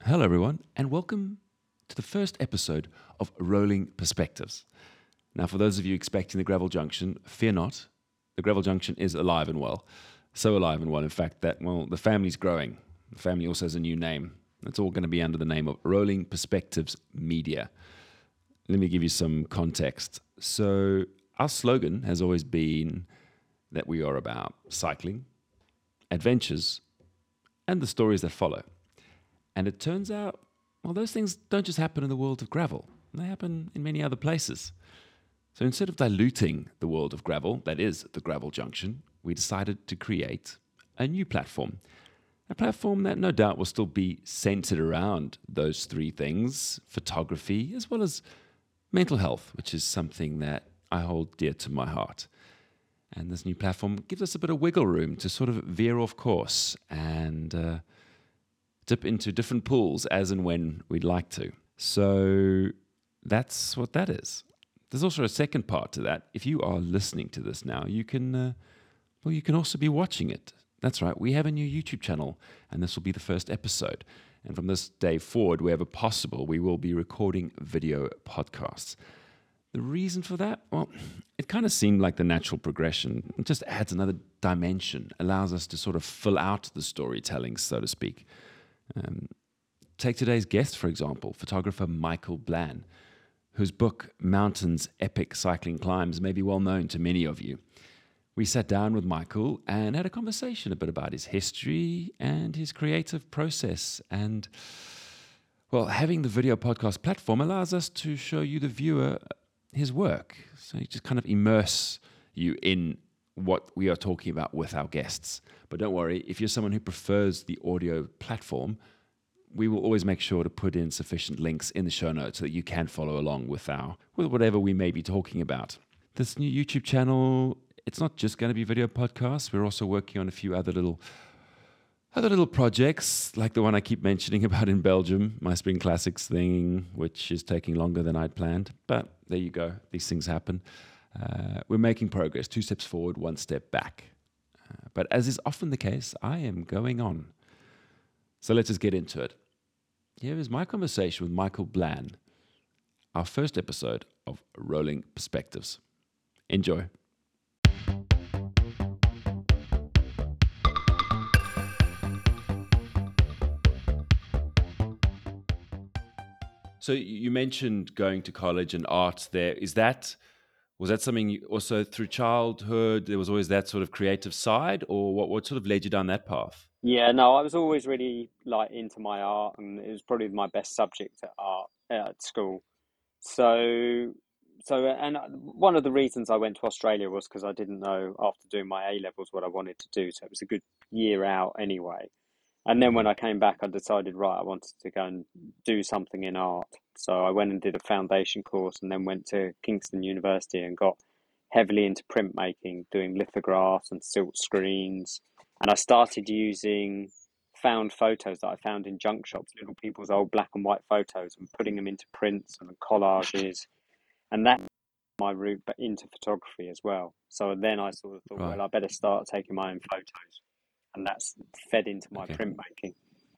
Hello, everyone, and welcome to the first episode of Rolling Perspectives. Now, for those of you expecting the Gravel Junction, fear not. The Gravel Junction is alive and well. So alive and well, in fact, that, the family's growing. The family also has a new name. It's all going to be under the name of Rolling Perspectives Media. Let me give you some context. So, our slogan has always been that we are about cycling, adventures, and the stories that follow. And it turns out, those things don't just happen in the world of gravel. They happen in many other places. So instead of diluting the world of gravel, that is the Gravel Junction, we decided to create a new platform. A platform that no doubt will still be centered around those three things: photography, as well as mental health, which is something that I hold dear to my heart. And this new platform gives us a bit of wiggle room to sort of veer off course and dip into different pools as and when we'd like to. So that's what that is. There's also a second part to that. If you are listening to this now, you can also be watching it. That's right. We have a new YouTube channel, and this will be the first episode. And from this day forward, wherever possible, we will be recording video podcasts. The reason for that? Well, it kind of seemed like the natural progression. It just adds another dimension, allows us to sort of fill out the storytelling, so to speak. Take today's guest, for example, photographer Michael Blan, whose book, Mountains Epic Cycling Climbs, may be well known to many of you. We sat down with Michael and had a conversation a bit about his history and his creative process. And, having the video podcast platform allows us to show you, the viewer, his work. So you just kind of immerse you in what we are talking about with our guests. But don't worry, if you're someone who prefers the audio platform, we will always make sure to put in sufficient links in the show notes so that you can follow along with whatever we may be talking about. This new YouTube channel, it's not just going to be video podcasts. We're also working on a few other little projects, like the one I keep mentioning about in Belgium, my Spring Classics thing, which is taking longer than I'd planned. But there you go. These things happen. We're making progress, 2 steps forward, 1 step back. But as is often the case, I am going on. So let's just get into it. Here is my conversation with Michael Blan, our first episode of Rolling Perspectives. Enjoy. So you mentioned going to college and art there. Was that something also through childhood? There was always that sort of creative side, or what sort of led you down that path? Yeah, no, I was always really into my art, and it was probably my best subject at art at school. So, and one of the reasons I went to Australia was because I didn't know after doing my A levels what I wanted to do. So it was a good year out anyway. And then when Mm-hmm. I came back, I decided, right, I wanted to go and do something in art. So I went and did a foundation course, and then went to Kingston University and got heavily into printmaking, doing lithographs and silk screens. And I started using found photos that I found in junk shops, little people's old black and white photos, and putting them into prints and collages. And that's my route but into photography as well. So then I sort of thought, Right. well, I better start taking my own photos. And that's fed into my Okay. printmaking.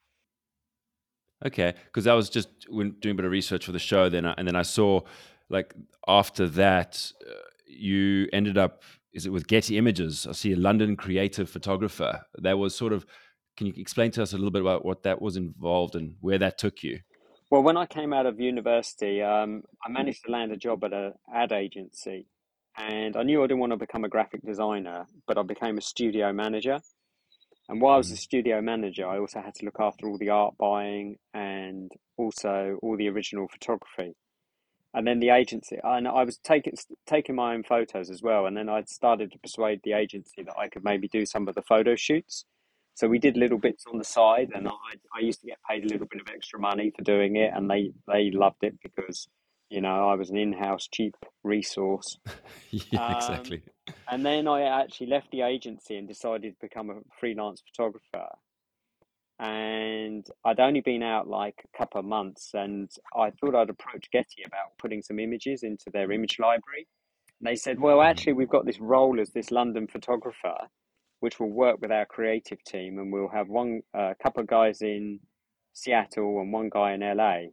Okay. Because I was just doing a bit of research for the show, and then I saw, like, after that, you ended up. Is it with Getty Images? I see a London creative photographer. That was sort of. Can you explain to us a little bit about what that was involved and where that took you? Well, when I came out of university, I managed to land a job at an ad agency, and I knew I didn't want to become a graphic designer, but I became a studio manager. And while I was a Mm. studio manager, I also had to look after all the art buying and also all the original photography. And then the agency, and I was taking my own photos as well. And then I started to persuade the agency that I could maybe do some of the photo shoots. So we did little bits on the side, and I used to get paid a little bit of extra money for doing it, and they loved it because, I was an in-house cheap resource. Yeah, Um, exactly. and then I actually left the agency and decided to become a freelance photographer. And I'd only been out like a couple of months, and I thought I'd approach Getty about putting some images into their image library. And they said, well, Mm. actually, we've got this role as this London photographer, which will work with our creative team, and we'll have one couple of guys in Seattle and one guy in LA.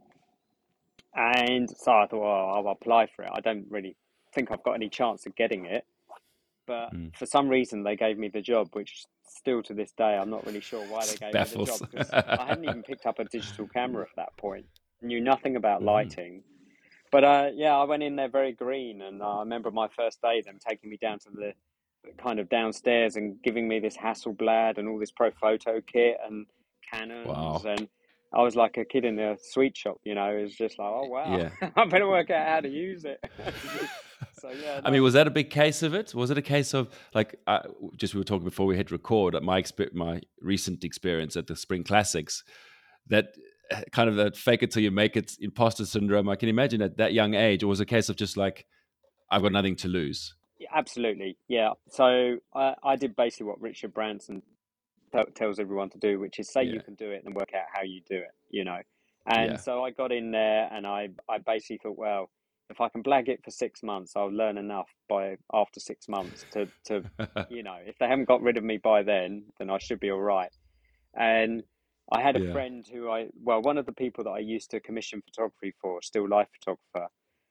And so I thought, well, I'll apply for it. I don't really think I've got any chance of getting it. But Mm. for some reason, they gave me the job, which still to this day, I'm not really sure why they gave me the job Baffles. because I hadn't even picked up a digital camera at that point, knew nothing about Mhm. lighting. But yeah, I went in there very green, and I remember my first day, them taking me down to the kind of downstairs and giving me this Hasselblad and all this Profoto kit and Canons, Wow. and I was like a kid in a sweet shop, you know. It was just like, oh wow, Yeah. I better work out how to use it. So yeah, I no, mean, it was was that a big case of it? Was it a case of like, just we were talking before we hit record, my recent experience at the Spring Classics, that kind of that fake it till you make it imposter syndrome. I can imagine at that young age, it was a case of just like, I've got nothing to lose. yeah, absolutely, yeah. So I did basically what Richard Branson tells everyone to do, which is say you Yeah. can do it and work out how you do it, you know. And Yeah. so I got in there and I basically thought, well, if I can blag it for 6 months, I'll learn enough by after 6 months to you know, if they haven't got rid of me by then I should be all right. And I had a Yeah. friend who well, one of the people that I used to commission photography for, still life photographer.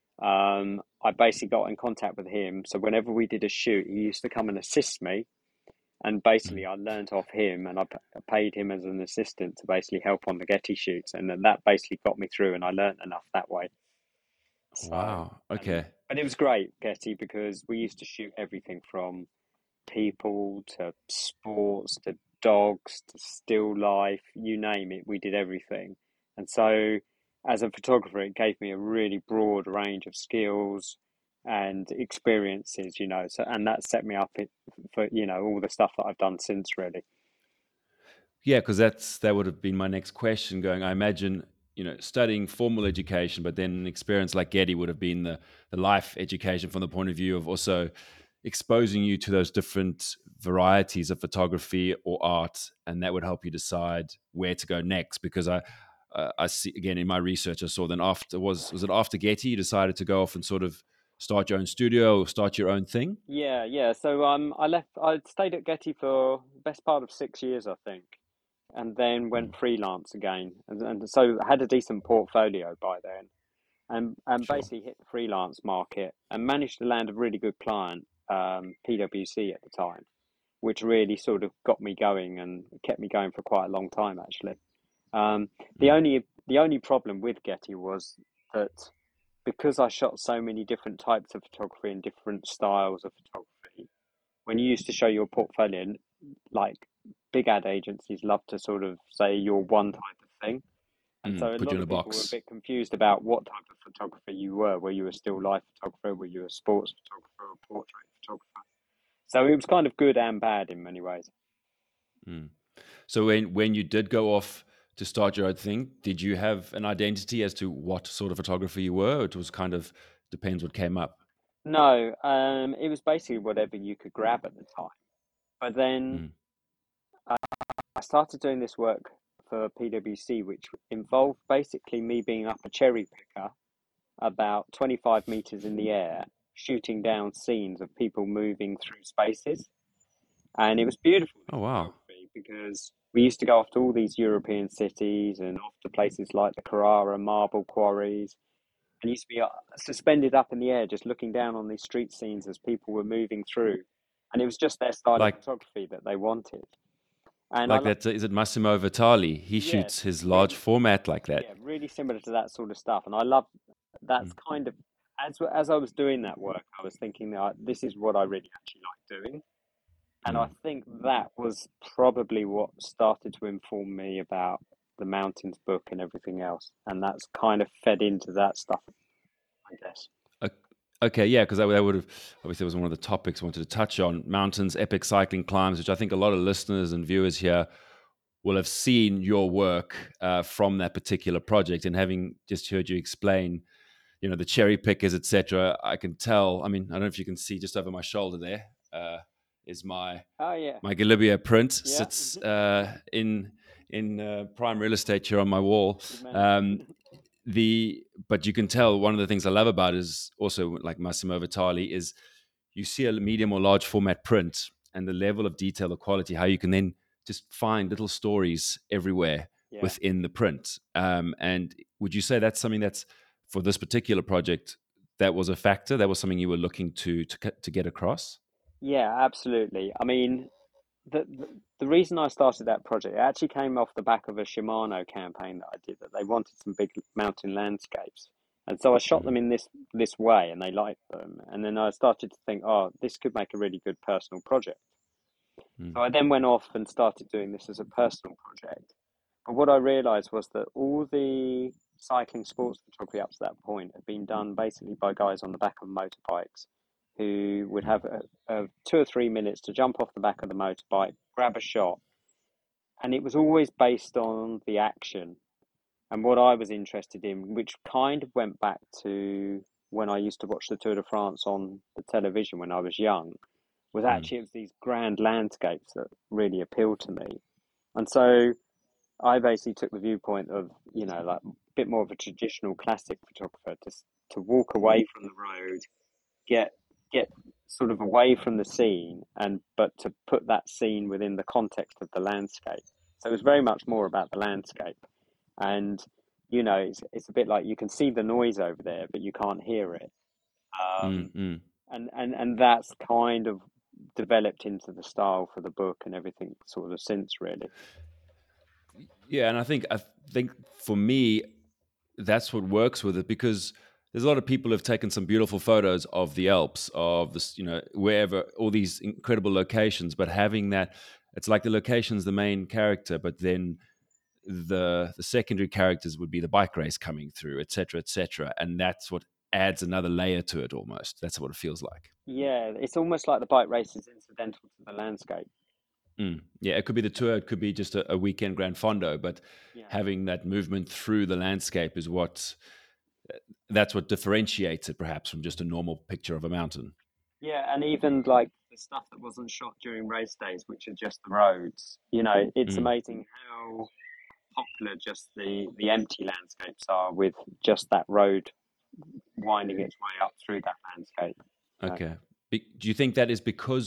I basically got in contact with him. So whenever we did a shoot, he used to come and assist me, and basically Mm. I learned off him, and I paid him as an assistant to basically help on the Getty shoots, and then that basically got me through, and I learned enough that way. So, Wow. and Okay. but it was great, Getty, because we used to shoot everything from people to sports to dogs to still life, you name it, we did everything. And so, as a photographer, it gave me a really broad range of skills and experiences, you know. So, and that set me up for, you know, all the stuff that I've done since, really. Yeah, because that would have been my next question. Going, I imagine studying formal education, but then an experience like Getty would have been the life education from the point of view of also exposing you to those different varieties of photography or art, and that would help you decide where to go next. Because I see again in my research, I saw then after was it after Getty you decided to go off and sort of start your own studio or start your own thing? Yeah, yeah. So I stayed at Getty for the best part of 6 years, I think, and then Mm, went freelance again, and so I had a decent portfolio by then, and sure. basically hit the freelance market and managed to land a really good client, PwC at the time, which really sort of got me going and kept me going for quite a long time actually. Um, the Mm, only problem with Getty was that because I shot so many different types of photography and different styles of photography, when you used to show your portfolio, like big ad agencies love to sort of say you're one type of thing. And so a put you lot in a of people were a box. bit confused about what type of photographer you were. Were you a still life photographer? Were you a sports photographer or portrait photographer? So it was kind of good and bad in many ways. Mm. So when you did go off to start your own thing, did you have an identity as to what sort of photographer you were? Or it was kind of depends what came up. No, it was basically whatever you could grab at the time. But then Mm, I started doing this work for PwC, which involved basically me being up a cherry picker about 25 meters in the air, shooting down scenes of people moving through spaces. And it was beautiful, oh this wow! photography, because we used to go off to all these European cities and off to places like the Carrara marble quarries, and used to be suspended up in the air, just looking down on these street scenes as people were moving through. And it was just their style of Like photography that they wanted. And I like love, that is it Massimo Vitali? He yeah, shoots his large really, format like that. yeah, really similar to that sort of stuff. And I love that's Mm, kind of as I was doing that work, I was thinking that this is what I really actually like doing. And I mm. think that was probably what started to inform me about the mountains book and everything else. And that's kind of fed into that stuff, I guess. O- Okay, yeah, because that would have obviously was one of the topics I wanted to touch on mountains, epic cycling climbs, which I think a lot of listeners and viewers here will have seen your work from that particular project. And having just heard you explain the cherry pickers, etc. I can tell. I mean, I don't know if you can see just over my shoulder there is Oh, yeah. my Galibia print Yeah. sits in prime real estate here on my wall. Good man. Um, but you can tell one of the things I love about it is also like Massimo Vitali is you see a medium or large format print and the level of detail, the quality, how you can then just find little stories everywhere Yeah. within the print. And would you say that's something that's for this particular project that was a factor? That was something you were looking to get across? Yeah, absolutely. I mean, the reason I started that project, it actually came off the back of a Shimano campaign that I did, that they wanted some big mountain landscapes. And so I shot them Mm, in this way and they liked them. And then I started to think, oh, this could make a really good personal project. mm, So I then went off and started doing this as a personal project. But what I realized was that all the cycling sports photography up to that point had been done basically by guys on the back of motorbikes who would mm, have 2 or 3 minutes to jump off the back of the motorbike, grab a shot, and it was always based on the action. And what I was interested in, which kind of went back to when I used to watch the Tour de France on the television when I was young, was mm. actually it was these grand landscapes that really appealed to me. And so I basically took the viewpoint of, like a bit more of a traditional classic photographer to walk away from the road, get get sort of away from the scene, and but to put that scene within the context of the landscape. So it was very much more about the landscape, and it's a bit like you can see the noise over there, but you can't hear it. Mm, Um, mm. and that's kind of developed into the style for the book and everything sort of since, really. Yeah, and I think for me, that's what works with it because there's a lot of people who have taken some beautiful photos of the Alps, of this, wherever, all these incredible locations, but having that, it's like the location's the main character, but then the secondary characters would be the bike race coming through, et cetera, and that's what adds another layer to it almost. That's what it feels like. Yeah, it's almost like the bike race is incidental to the landscape. Mm. Yeah, it could be the tour, it could be just a weekend Grand Fondo, but Yeah. having that movement through the landscape is that's what differentiates it perhaps from just a normal picture of a mountain. Yeah, and even like the stuff that wasn't shot during race days, which are just the roads. It's Mm. amazing how popular just the empty landscapes are with just that road winding its way up through that landscape. So, Okay. Do you think that is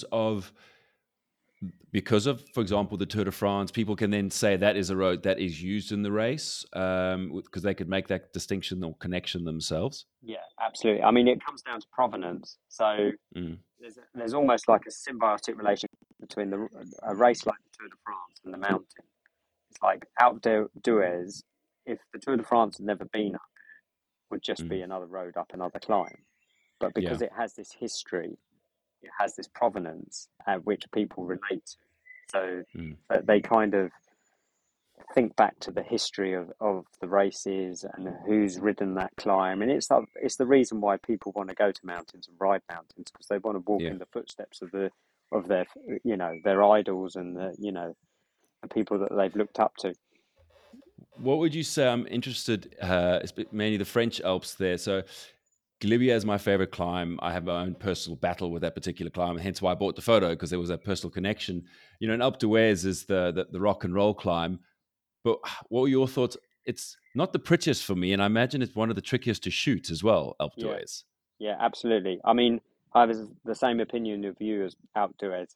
because of, for example, the Tour de France? People can then say that is a road that is used in the race because they could make that distinction or connection themselves. yeah, absolutely. I mean, it comes down to provenance. So Mm. there's almost like a symbiotic relationship between a race like the Tour de France and the mountain. It's like outdoors. If the Tour de France had never been up, would just be Mm. another road up another climb. But Yeah. because it has this history, it has this provenance which people relate to. So Mm. they kind of think back to the history of the races and who's ridden that climb. And it's the reason why people want to go to mountains and ride mountains, because they want to walk Yeah. in the footsteps of their their idols and the people that they've looked up to. What would you say? I'm interested, mainly the French Alps there. So Galibier is my favorite climb. I have my own personal battle with that particular climb, and hence why I bought the photo because there was a personal connection. And Alpe d'Huez is the rock and roll climb. But what were your thoughts? It's not the prettiest for me, and I imagine it's one of the trickiest to shoot as well, Alpe Yeah, d'Huez. yeah, absolutely. I mean, I have the same opinion of you as outdoors.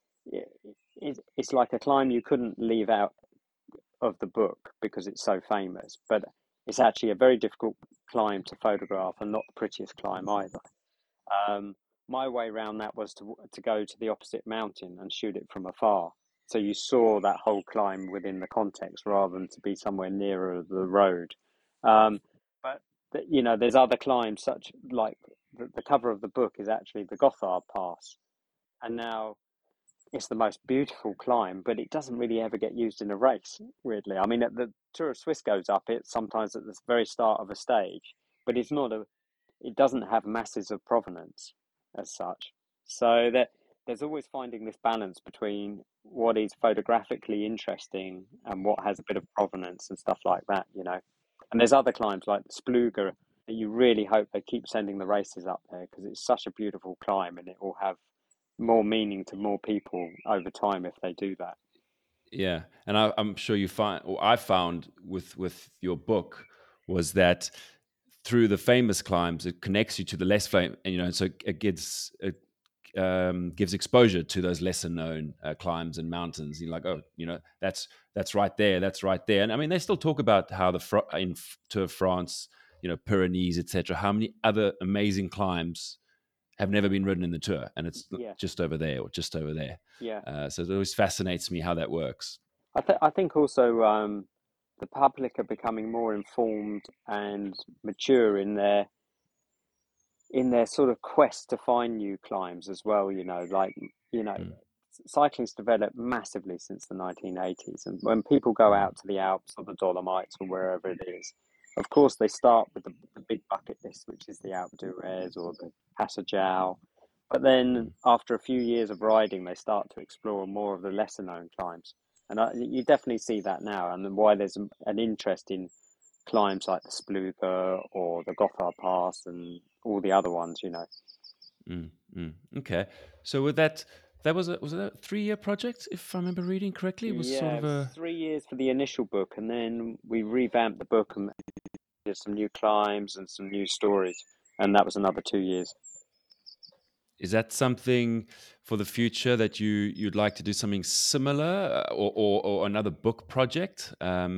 It's like a climb you couldn't leave out of the book because it's so famous, but it's actually a very difficult climb to photograph and not the prettiest climb either. Um, my way around that was to go to the opposite mountain and shoot it from afar. So you saw that whole climb within the context rather than to be somewhere nearer the road. Um, but there's other climbs such like the cover of the book is actually the Gothard Pass, and now it's the most beautiful climb, but it doesn't really ever get used in a race, weirdly. I mean, the Tour of Swiss goes up it sometimes at the very start of a stage, but it doesn't have masses of provenance as such. So there's always finding this balance between what is photographically interesting and what has a bit of provenance and stuff like that. And there's other climbs like the Spluga that you really hope they keep sending the races up there because it's such a beautiful climb and it will have more meaning to more people over time if they do that. Yeah, and I'm sure you find, or I found with your book, was that through the famous climbs, it connects you to the less famous, and so it gives exposure to those lesser known climbs and mountains. You're like, oh, that's right there, that's right there. And I mean, they still talk about how in Tour of France, Pyrenees, etc. How many other amazing climbs have never been ridden in the Tour, and it's Yeah, just over there or just over there. yeah. So it always fascinates me how that works. I think also the public are becoming more informed and mature in their sort of quest to find new climbs as well. You know, Mm, cycling's developed massively since the 1980s, and when people go mm, out to the Alps or the Dolomites or wherever it is, of course they start with the big bucket list, which is the Alpe d'Huez or the Passo Giao. But then mm, after a few years of riding, they start to explore more of the lesser known climbs. And you definitely see that now, and then why there's an interest in climbs like the Spluga or the Gotthard Pass and all the other ones. mm, mm. Okay, so with that was it a 3-year project, if I remember reading correctly? It was sort Yeah, of it was a 3 years for the initial book, and then we revamped the book and did some new climbs and some new stories, and that was another 2 years. Is that something for the future that you'd like to do something similar, or another book project?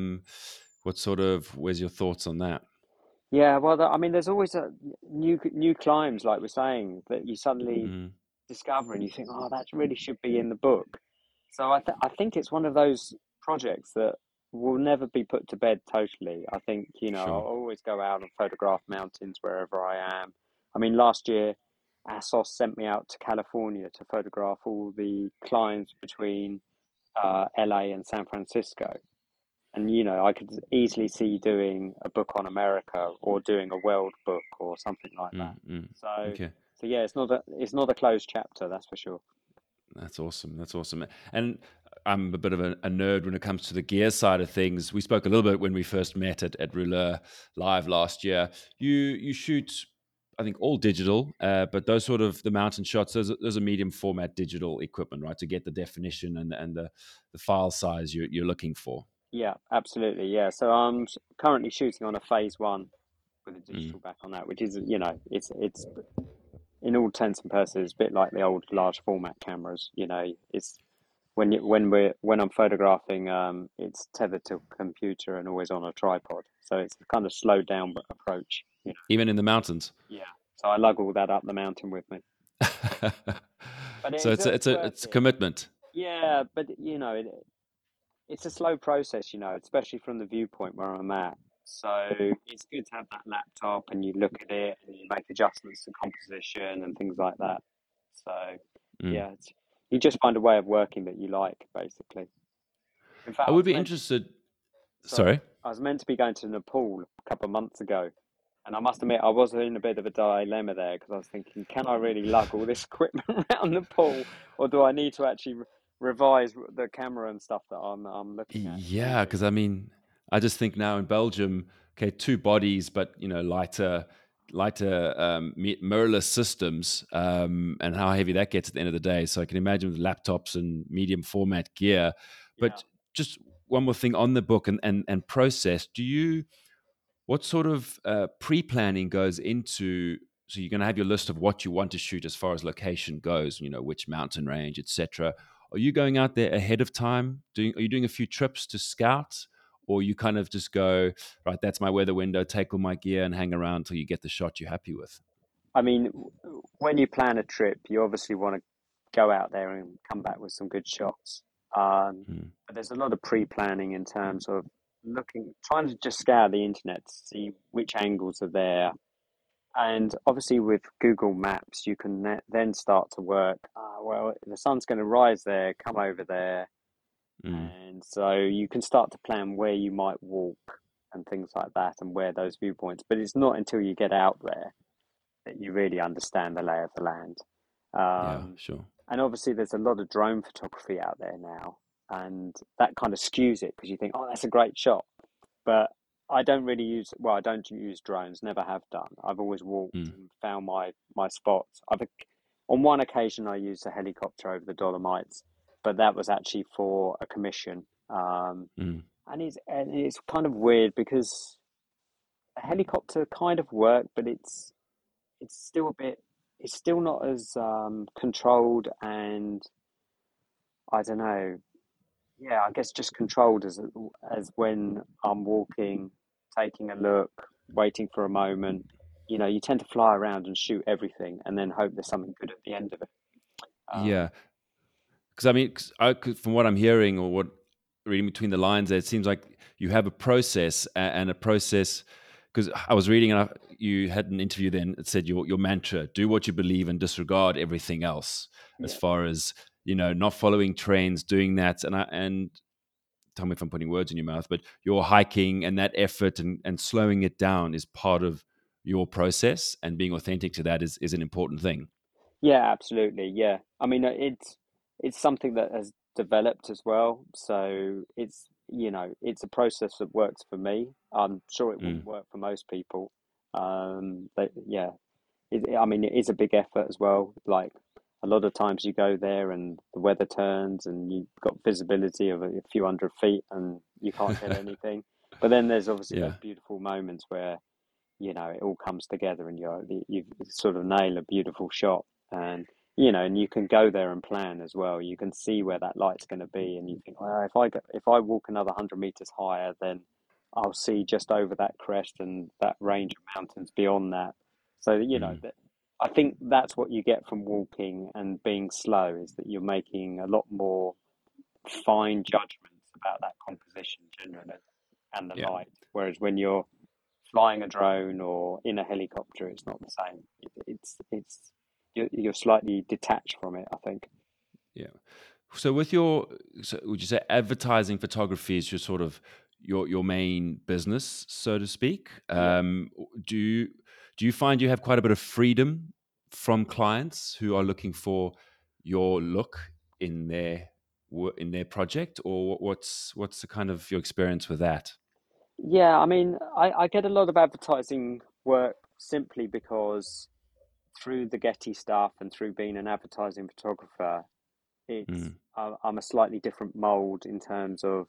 Where's your thoughts on that? Yeah, well, I mean, there's always a new climbs, like we're saying, that you suddenly Mm, discover and you think, oh, that really should be in the book. So I think it's one of those projects that will never be put to bed totally. I think, sure. I'll always go out and photograph mountains wherever I am. I mean, last year, ASOS sent me out to California to photograph all the climbs between LA and San Francisco. And, I could easily see doing a book on America or doing a world book or something like Mm, that. mm. So, Okay. so yeah, it's not a closed chapter, that's for sure. That's awesome. That's awesome. And I'm a bit of a nerd when it comes to the gear side of things. We spoke a little bit when we first met at Rouleur Live last year. You shoot, I think, all digital, but those sort of the mountain shots, those are medium format digital equipment, right? To get the definition and the file size you're looking for. Yeah, absolutely. Yeah. So I'm currently shooting on a phase one with a Mm. digital back on that, which is, it's in all intents and purposes, a bit like the old large format cameras. It's when I'm photographing, it's tethered to a computer and always on a tripod. So it's a kind of slowed down approach. Even in the mountains. Yeah. So I lug all that up the mountain with me, but So it's worth it's a it. commitment. Yeah, but it's a slow process, especially from the viewpoint where I'm at. So it's good to have that laptop and you look at it and you make adjustments to composition and things like that. So Mm. yeah, you just find a way of working that you like, basically. In fact, I would be interested. sorry, Sorry. I was meant to be going to Nepal a couple of months ago. And I must admit, I was in a bit of a dilemma there because I was thinking, can I really lug all this equipment around Nepal, or do I need to actually revise the camera and stuff that I'm looking at and Yeah, using? because I mean, I just think now in Belgium, okay, two bodies, but lighter mirrorless systems, and how heavy that gets at the end of the day. So I can imagine with laptops and medium format gear. Yeah. But just one more thing on the book and process. What sort of pre-planning goes into? So you're going to have your list of what you want to shoot as far as location goes. Which mountain range, etc. Are you going out there ahead of time? Are you doing a few trips to scout, or you kind of just go right? That's my weather window. Take all my gear and hang around till you get the shot you're happy with. I mean, when you plan a trip, you obviously want to go out there and come back with some good shots. Mm, But there's a lot of pre-planning in terms of trying to just scour the internet to see which angles are there. And obviously, with Google Maps, you can then start to work. Well, the sun's going to rise there, come over there, mm, and so you can start to plan where you might walk and things like that, and where those viewpoints. But it's not until you get out there that you really understand the lay of the land. yeah, Um, sure. and obviously, there's a lot of drone photography out there now, and that kind of skews it because you think, oh, that's a great shot. But I don't use drones, never have done. I've always walked Mm, and found my spots. On one occasion, I used a helicopter over the Dolomites, but that was actually for a commission. mm, And it's kind of weird because a helicopter kind of worked, but it's still a bit. it's still not as controlled, and I don't know. Yeah, I guess just controlled as when I'm walking, taking a look, waiting for a moment. You tend to fly around and shoot everything, and then hope there's something good at the end of it. Yeah, Um, because I mean, 'cause from what I'm hearing or what reading between the lines, there, it seems like you have a process and a process. Because I was reading, and you had an interview then that said your mantra: do what you believe and disregard everything else. As yeah, far as not following trends, doing that, and tell me if I'm putting words in your mouth, but your hiking and that effort and slowing it down is part of your process, and being authentic to that is an important thing. yeah, absolutely. Yeah, I mean, it's something that has developed as well. So it's a process that works for me. I'm sure it wouldn't Mm, work for most people. But yeah, I mean, it is a big effort as well. Like a lot of times you go there and the weather turns and you've got visibility of a few 100 feet and you can't hit anything. But then there's obviously those yeah. beautiful moments where, it all comes together and you sort of nail a beautiful shot. And, and you can go there and plan as well. You can see where that light's going to be and you think, well, if I walk another 100 meters higher, then I'll see just over that crest and that range of mountains beyond that. So, Mm, that I think that's what you get from walking and being slow is that you're making a lot more fine judgments about that composition generally and the yeah. light. Whereas when you're flying a drone or in a helicopter, it's not the same. You're slightly detached from it, I think. Yeah. So so would you say advertising photography is your sort of your main business, so to speak? Yeah. Do you do you find you have quite a bit of freedom from clients who are looking for your look in in their project, or what's the kind of your experience with that? Yeah, I mean, I get a lot of advertising work simply because through the Getty stuff and through being an advertising photographer, Mm, I'm a slightly different mold in terms of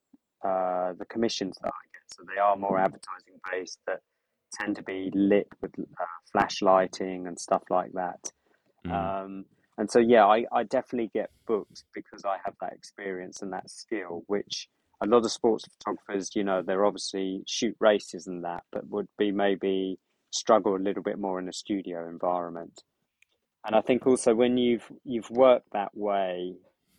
the commissions that I get. So they are more advertising based that tend to be lit with flash lighting and stuff like that. mm, Um, and so, yeah, I definitely get booked because I have that experience and that skill, which a lot of sports photographers, they're obviously shoot races and that, but would be maybe struggle a little bit more in a studio environment. And I think also when you've worked that way,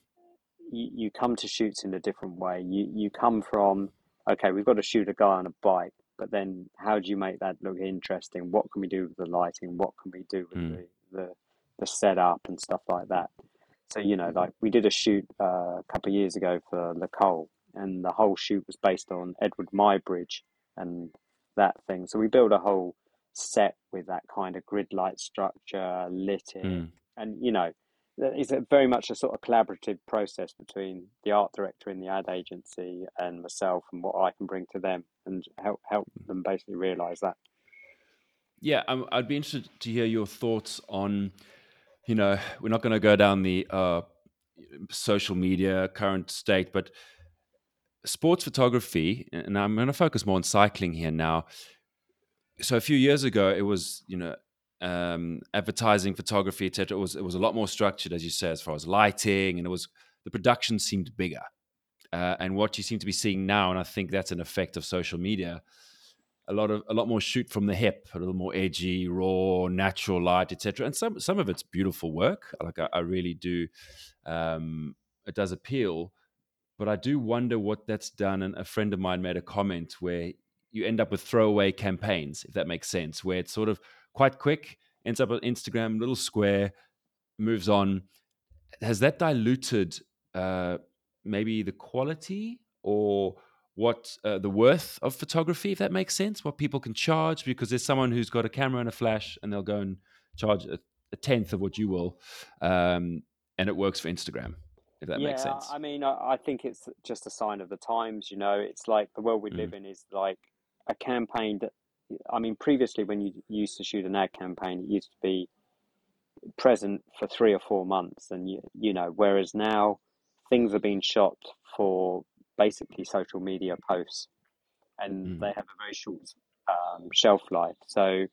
you come to shoots in a different way. You come from, okay, we've got to shoot a guy on a bike, but then how do you make that look interesting? What can we do with the lighting? What can we do with mm, the setup and stuff like that? So, like we did a shoot a couple of years ago for Le Cole, and the whole shoot was based on Edward Muybridge and that thing. So we built a whole set with that kind of grid light structure, lit it, mm. and it's very much a sort of collaborative process between the art director in the ad agency and myself, and what I can bring to them and help them basically realize that. Yeah, I'd be interested to hear your thoughts on, we're not going to go down the social media current state, but sports photography, and I'm going to focus more on cycling here now. So a few years ago, it was, advertising, photography, etc. It was a lot more structured, as you say, as far as lighting, and the production seemed bigger. And what you seem to be seeing now, and I think that's an effect of social media, a lot more shoot from the hip, a little more edgy, raw, natural light, etc. And some of it's beautiful work. Like I really do, it does appeal. But I do wonder what that's done. And a friend of mine made a comment where you end up with throwaway campaigns, if that makes sense, where it's sort of quite quick, ends up on Instagram, little square, moves on. Has that diluted uh, maybe the quality or what the worth of photography, if that makes sense? What people can charge, because there's someone who's got a camera and a flash, and they'll go and charge a tenth of what you will, um, and it works for Instagram, if that makes Yeah, sense. I mean, I think it's just a sign of the times, It's like the world we live Mm, in is like a campaign that, I mean, previously when you used to shoot an ad campaign, it used to be present for 3 or 4 months, and whereas now things are being shot for basically social media posts, and mm, they have a very short shelf life. So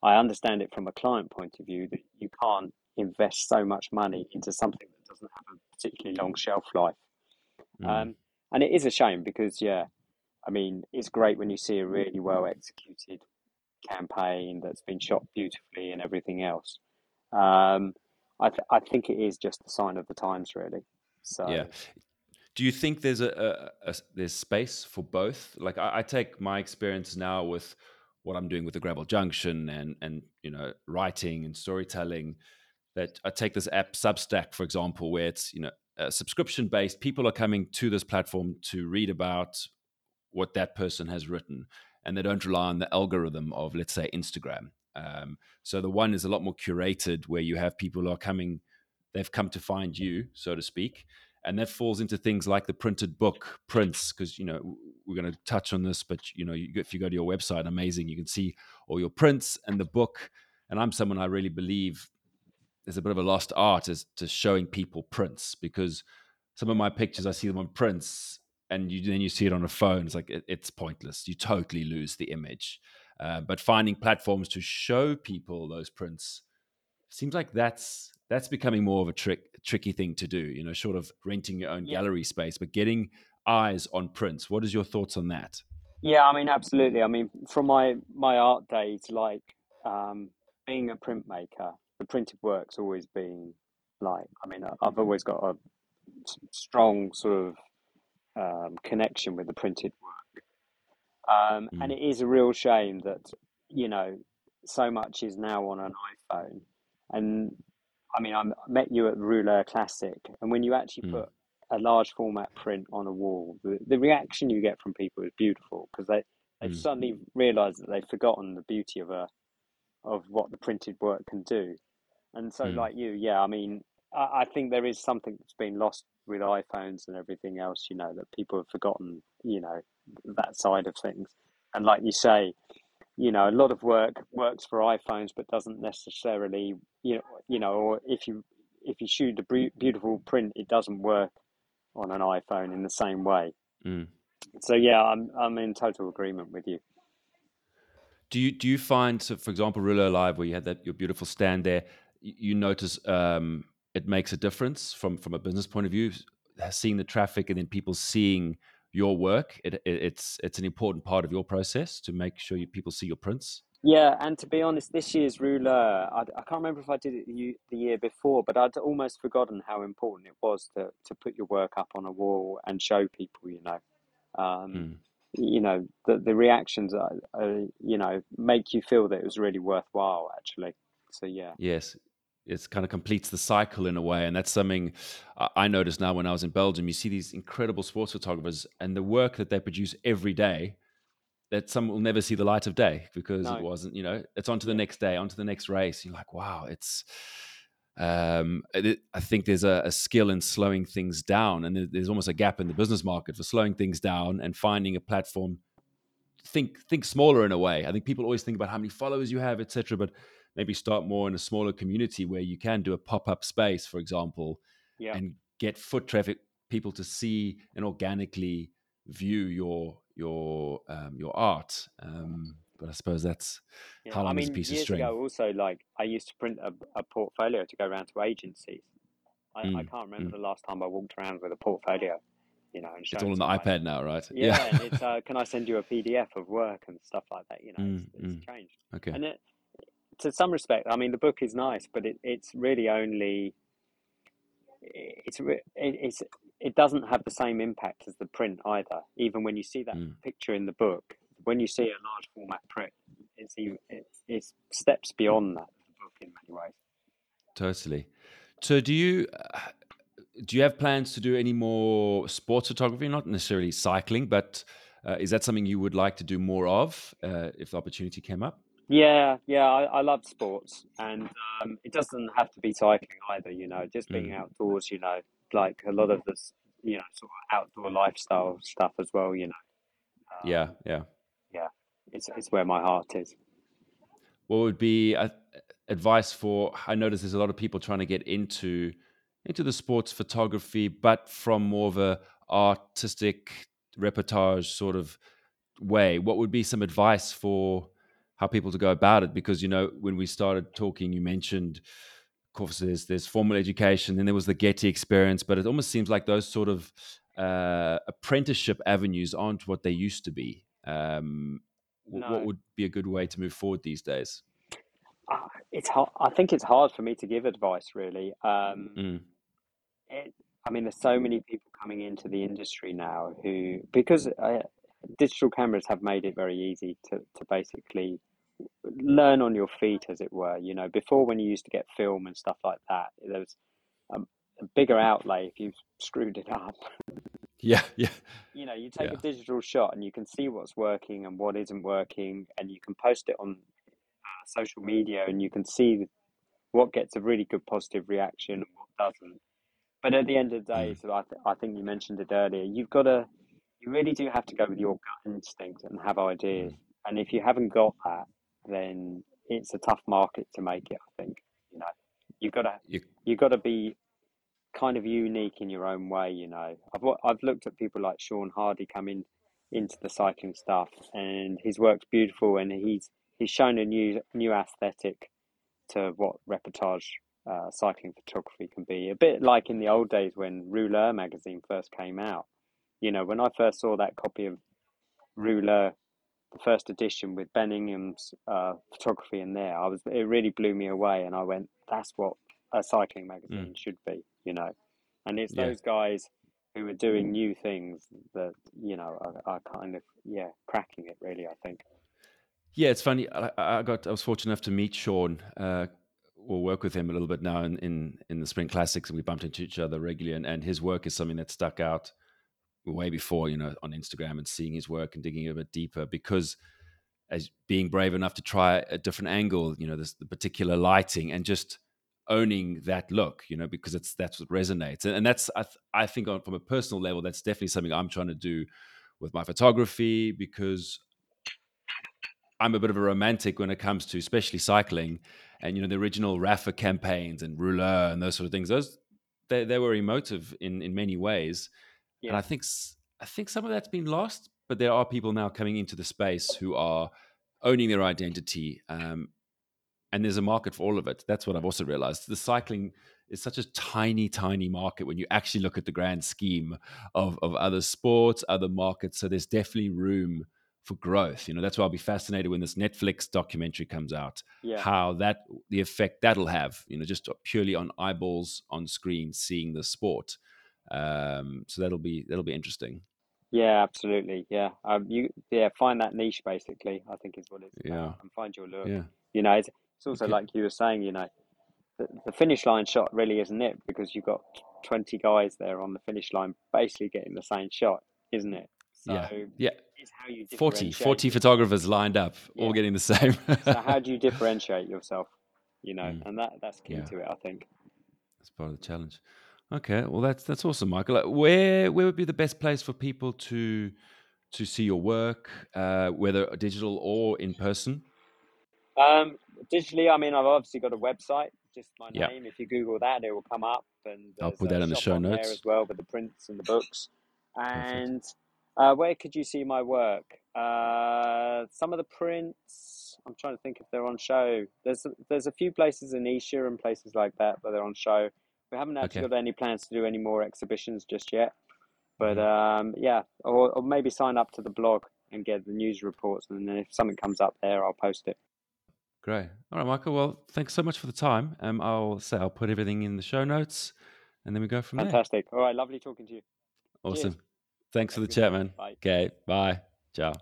I understand it from a client point of view that you can't invest so much money into something that doesn't have a particularly long shelf life. Mm. Um, and it is a shame because, yeah, I mean, it's great when you see a really well executed campaign that's been shot beautifully and everything else. Um, I think it is just a sign of the times, really. Yeah. So, Do you think there's there's space for both? Like I take my experience now with what I'm doing with the Gravel Junction and writing and storytelling. That I take this app Substack, for example, where it's subscription based. People are coming to this platform to read about what that person has written, and they don't rely on the algorithm of, let's say, Instagram. So the one is a lot more curated, where you have people who are coming, they've come to find you, so to speak, and that falls into things like the printed book prints, because we're going to touch on this, but if you go to your website, amazing, you can see all your prints and the book. And I'm someone, I really believe there's a bit of a lost art as to showing people prints, because some of my pictures, I see them on prints, and then you see it on a phone. It's like it's pointless. You totally lose the image. But finding platforms to show people those prints seems like that's becoming more of a tricky thing to do. Short of renting your own yeah, gallery space, but getting eyes on prints. What is your thoughts on that? yeah, I mean, absolutely. I mean, from my art days, like um, being a printmaker, the printed work's always been like, I mean, I've always got a strong sort of connection with the printed work. And Mm, it is a real shame that, you know, so much is now on an iPhone. And I mean, I met you at Rouleur Classic, and when you actually mm, put a large format print on a wall, the reaction you get from people is beautiful because they've mm, suddenly realised that they've forgotten the beauty of what the printed work can do. And so, mm, like you, yeah, I mean, I think there is something that's been lost with iPhones and everything else, that people have forgotten, that side of things. And like you say, a lot of work works for iPhones, but doesn't necessarily, or if you shoot a beautiful print, it doesn't work on an iPhone in the same way. mm. So yeah, I'm in total agreement with you. Do you find, so for example, Ruler Live, where you had that your beautiful stand there, you notice it makes a difference from a business point of view, seeing the traffic and then people seeing your work. It's an important part of your process to make sure people see your prints. Yeah, and to be honest, this year's ruler, I can't remember if I did it the year before, but I'd almost forgotten how important it was to put your work up on a wall and show people. Um, Mm. the reactions make you feel that it was really worthwhile, actually. So yeah. Yes, it's kind of completes the cycle in a way, and that's something I noticed now when I was in Belgium. You see these incredible sports photographers and the work that they produce every day, that some will never see the light of day because it No. wasn't, it's on to the Yeah. next day, on to the next race. You're like, wow, I think there's a skill in slowing things down, and there's almost a gap in the business market for slowing things down and finding a platform. Think smaller in a way. I think people always think about how many followers you have, etc., but maybe start more in a smaller community where you can do a pop-up space, for example, Yeah. and get foot traffic, people to see and organically view your art. But I suppose that's Yeah. how I long is a mean, piece of years string. ago, also, like I used to print a portfolio to go around to agencies. I Mm, can't remember mm. the last time I walked around with a portfolio, and It's shown all on the to like, iPad now, right? Yeah. yeah, and it's can I send you a PDF of work and stuff like that? Mm, It's mm. changed, Okay. and to some respect, I mean, the book is nice, but it's really only it doesn't have the same impact as the print either. Even when you see that Mm, picture in the book, when you see a large format print, it's steps beyond that the book in many ways. totally. So do you have plans to do any more sports photography? Not necessarily cycling, but is that something you would like to do more of if the opportunity came up? Yeah, yeah, I love sports, and it doesn't have to be cycling either. Just being Mm. outdoors. Like a lot of this, sort of outdoor lifestyle stuff as well. Yeah, Um, yeah. yeah, it's where my heart is. What would be advice for? I notice there's a lot of people trying to get into the sports photography, but from more of a artistic reportage sort of way. What would be some advice for how people to go about it. Because, when we started talking, you mentioned, of course, there's formal education, then there was the Getty experience, but it almost seems like those sort of apprenticeship avenues aren't what they used to be. What No, would be a good way to move forward these days? it's hard. I think it's hard for me to give advice, really. Mm, It, I mean, there's so many people coming into the industry now who, because digital cameras have made it very easy to basically learn on your feet, as it were. Before, when you used to get film and stuff like that, there was a, a bigger outlay if you screwed it up. yeah, yeah, You take a yeah. digital shot and you can see what's working and what isn't working, and you can post it on social media and you can see what gets a really good positive reaction and what doesn't. But at the end of the day, Mm, so I think you mentioned it earlier, you really do have to go with your gut instinct and have ideas. mm. And if you haven't got that, then it's a tough market to make it, I think. You know, you've got to, You, you've got to be kind of unique in your own way. I've looked at people like Sean Hardy coming into the cycling stuff, and his work's beautiful, and he's shown a new aesthetic to what reportage cycling photography can be. A bit like in the old days when Rouleur magazine first came out. When I first saw that copy of Rouleur, the first edition with Ben Ingham's photography in there, it really blew me away, and I went, "That's what a cycling mm, magazine should be," And it's yeah. those guys who are doing new things that are kind of cracking it really. I think. Yeah, it's funny. I was fortunate enough to meet Sean. We'll work with him a little bit now in the Spring Classics, and we bumped into each other regularly. And his work is something that stuck out way before, on Instagram, and seeing his work and digging a bit deeper, because as being brave enough to try a different angle, the particular lighting, and just owning that look, because that's what resonates. And that's I think from a personal level, that's definitely something I'm trying to do with my photography, because I'm a bit of a romantic when it comes to especially cycling, and the original Rafa campaigns and Rouleur and those sort of things. Those they were emotive in many ways, and Yeah, I think some of that's been lost. But there are people now coming into the space who are owning their identity, and there's a market for all of it. That's what I've also realized. The cycling is such a tiny, tiny market when you actually look at the grand scheme of other sports, other markets. So there's definitely room for growth. That's why I'll be fascinated when this Netflix documentary comes out, yeah. how the effect that'll have, just purely on eyeballs on screen seeing the sport. So that'll be interesting. Yeah, absolutely. Yeah. Find that niche basically, I think is what it's Yeah. about, and find your look. Yeah. It's also Okay. like you were saying, the finish line shot really isn't it, because you've got 20 guys there on the finish line basically getting the same shot, isn't it? So Yeah. Yeah. it's how you 40, differentiate 40 yourself. photographers lined up, all Yeah. getting the same. So how do you differentiate yourself? Mm, And that's key yeah. to it, I think. That's part of the challenge. Okay, well that's awesome, Michael. Where would be the best place for people to see your work, whether digital or in person? Um, Digitally, I mean, I've obviously got a website, just my Yeah, name. If you Google that, it will come up, and I'll there's put a that in the shop show on there as notes. well with the prints and the books. Perfect. And where could you see my work? Some of the prints, I'm trying to think if they're on show. There's a few places in Isha and places like that, but they're on show. We haven't Okay. actually got any plans to do any more exhibitions just yet. But Hmm. yeah, or maybe sign up to the blog and get the news reports, and then if something comes up there, I'll post it. Great. All right, Michael. Well, thanks so much for the time. I'll put everything in the show notes, and then we go from there. Fantastic. All right, lovely talking to you. Cheers. Awesome. Thanks for Have a the good chat, day. man. Bye. Okay. Bye. Ciao.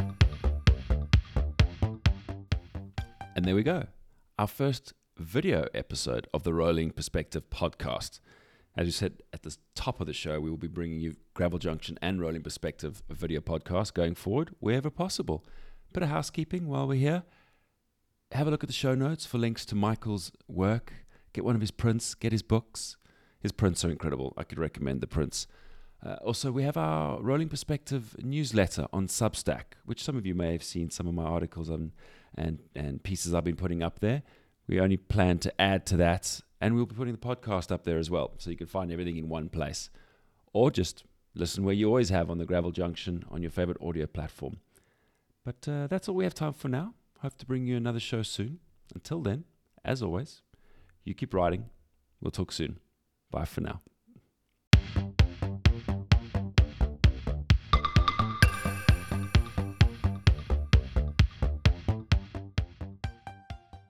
And there we go. Our first video episode of the Rolling Perspective podcast. As you said at the top of the show, we will be bringing you Gravel Junction and Rolling Perspective video podcast going forward wherever possible. Bit of housekeeping while we're here. Have a look at the show notes for links to Michael's work. Get one of his prints, get his books. His prints are incredible. I could recommend the prints. Also, we have our Rolling Perspective newsletter on Substack, which some of you may have seen some of my articles on and pieces I've been putting up there. We only plan to add to that, and we'll be putting the podcast up there as well, so you can find everything in one place. Or just listen where you always have on the Gravel Junction on your favorite audio platform. But that's all we have time for now. Hope to bring you another show soon. Until then, as always, you keep writing. We'll talk soon. Bye for now.